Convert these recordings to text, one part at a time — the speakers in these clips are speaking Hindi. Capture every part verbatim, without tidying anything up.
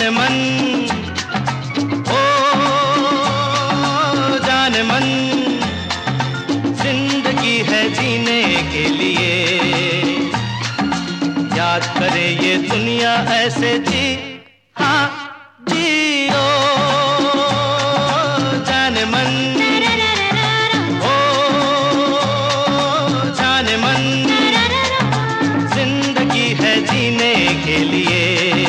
जान मन, ओ जान मन, जिंदगी है जीने के लिए, याद करे ये दुनिया ऐसे जी, हाँ जियो जान मन, ओ जान मन, जिंदगी है जीने के लिए,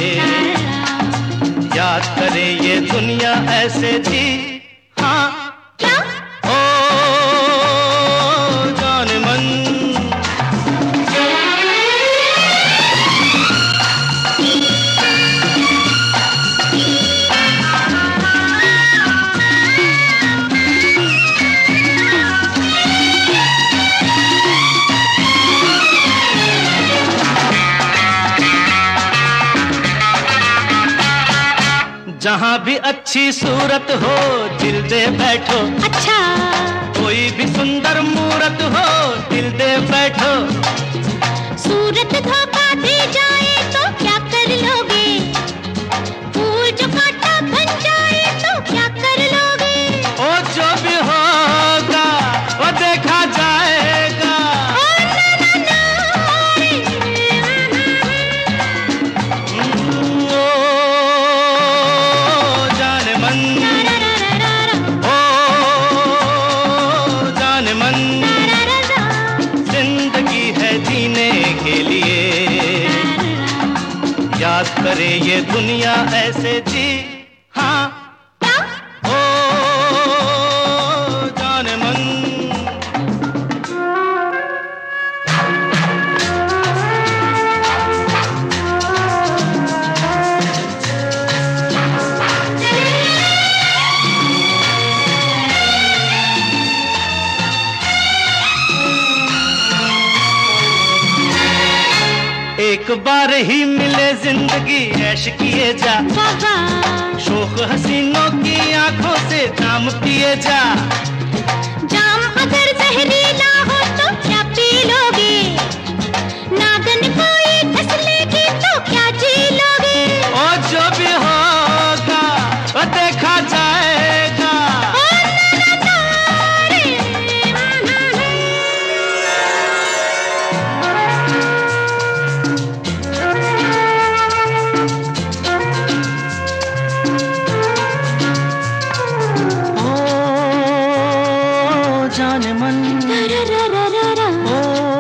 याद करे ये दुनिया ऐसे जी, हाँ क्या? ओ जान मन। जहाँ भी अच्छी सूरत हो दिल दे बैठो, अच्छा कोई भी सुंदर मूरत हो दिल दे बैठो, सूरत धोखा दे जाए तो क्या कर लोगे, फूल जो कांटा बन जाए तो क्या कर लोगे, ओ जो भी होगा वो देखा जाएगा, ओ ना ना ना रे, ओ जान मन, रा रा रा रा रा, ओ जान मन, रा रा रा, जिंदगी है जीने के लिए, याद करे ये दुनिया ऐसे जी, हाँ क्या? ओ जान मन। एक बार ही मिले जिंदगी ऐश किए जा, बाबा शोक हसीनों की आंखों से जाम पिए जा, जाम अगर जहरीला हो तो क्या पी लोगे, नागन कोई डस लेगी तो क्या जी लोगे, ओ जो भी होगा वो देखा जाएगा, ओ ना ना ना रे, ओ जान मन, रा रा रा रा रा, ओ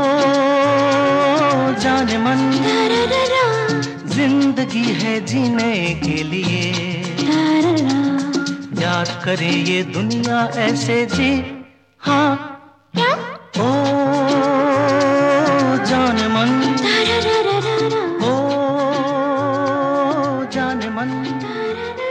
जान मन, रा रा रा, जिंदगी है जीने के लिए, रा रा रा, याद करे ये दुनिया ऐसे जी, हाँ क्या? ओ जान मन, रा रा रा रा रा, ओ जान मन। रा रा रा।